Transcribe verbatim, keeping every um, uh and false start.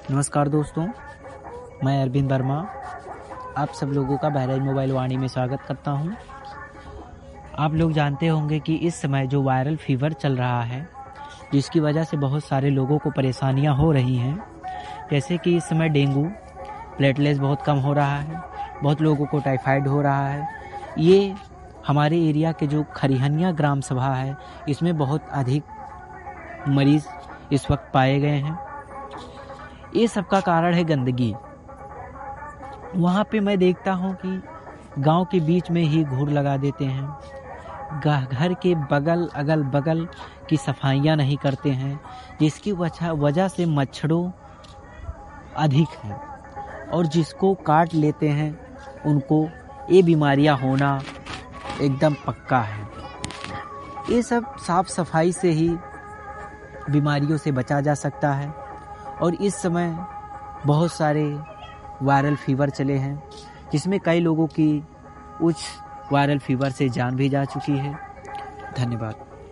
नमस्कार दोस्तों, मैं अरविंद वर्मा आप सब लोगों का बहराइच मोबाइल वाणी में स्वागत करता हूं। आप लोग जानते होंगे कि इस समय जो वायरल फीवर चल रहा है, जिसकी वजह से बहुत सारे लोगों को परेशानियां हो रही हैं, जैसे कि इस समय डेंगू, प्लेटलेट्स बहुत कम हो रहा है, बहुत लोगों को टाइफाइड हो रहा है। ये हमारे एरिया के जो खरिहनिया ग्राम सभा है, इसमें बहुत अधिक मरीज़ इस वक्त पाए गए हैं। ये सब का कारण है गंदगी। वहाँ पे मैं देखता हूँ कि गांव के बीच में ही घूर लगा देते हैं, घर के बगल अगल बगल की सफाइयाँ नहीं करते हैं, जिसकी वजह वजह से मच्छरों अधिक है और जिसको काट लेते हैं उनको ये बीमारियाँ होना एकदम पक्का है। ये सब साफ सफाई से ही बीमारियों से बचा जा सकता है। और इस समय बहुत सारे वायरल फीवर चले हैं, जिसमें कई लोगों की उस वायरल फीवर से जान भी जा चुकी है। धन्यवाद।